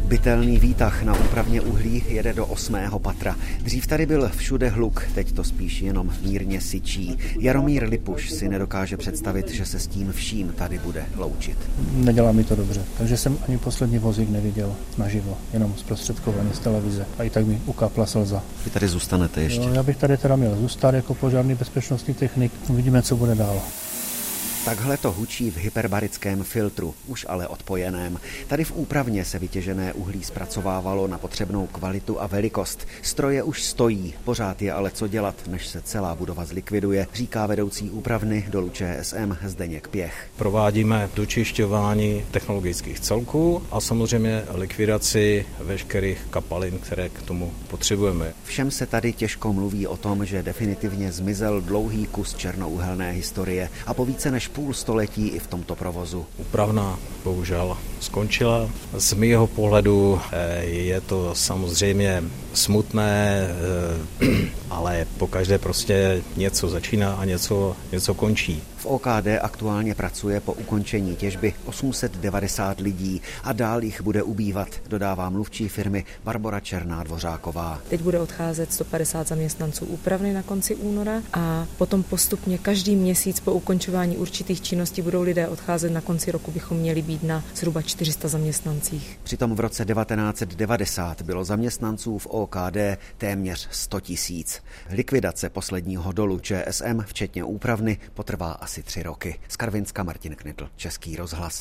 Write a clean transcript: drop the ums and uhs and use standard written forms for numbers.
Bytelný výtah na úpravně uhlí jede do 8. patra. Dřív tady byl všude hluk, teď to spíš jenom mírně syčí. Jaromír Lipuš si nedokáže představit, že se s tím vším tady bude loučit. Nedělá mi to dobře, takže jsem ani poslední vozík neviděl naživo, jenom zprostředkovaně z televize. A i tak mi ukápla slza. Vy tady zůstanete ještě? Jo, já bych tady teda měl zůstat jako požární bezpečnostní technik. Uvidíme, co bude dál. Takhle to hučí v hyperbarickém filtru, už ale odpojeném. Tady v úpravně se vytěžené uhlí zpracovávalo na potřebnou kvalitu a velikost. Stroje už stojí, pořád je ale co dělat, než se celá budova zlikviduje, říká vedoucí úpravny dolu ČSM Zdeněk Pěch. Provádíme dočišťování technologických celků a samozřejmě likvidaci veškerých kapalin, které k tomu potřebujeme. Všem se tady těžko mluví o tom, že definitivně zmizel dlouhý kus černouhelné historie a po více než půl století i v tomto provozu. Úpravna bohužel skončila. Z mého pohledu je to samozřejmě smutné, ale pokaždé prostě něco začíná a něco končí. V OKD aktuálně pracuje po ukončení těžby 890 lidí a dál jich bude ubývat, dodává mluvčí firmy Barbora Černá-Dvořáková. Teď bude odcházet 150 zaměstnanců úpravny na konci února a potom postupně každý měsíc po ukončování určitých činností budou lidé odcházet. Na konci roku bychom měli být na zhruba 400 zaměstnancích. Přitom v roce 1990 bylo zaměstnanců v OKD téměř 100 000. Likvidace posledního dolu ČSM, včetně úpravny, potrvá asi 3 roky. Z Karvinska Martin Knitl, Český rozhlas.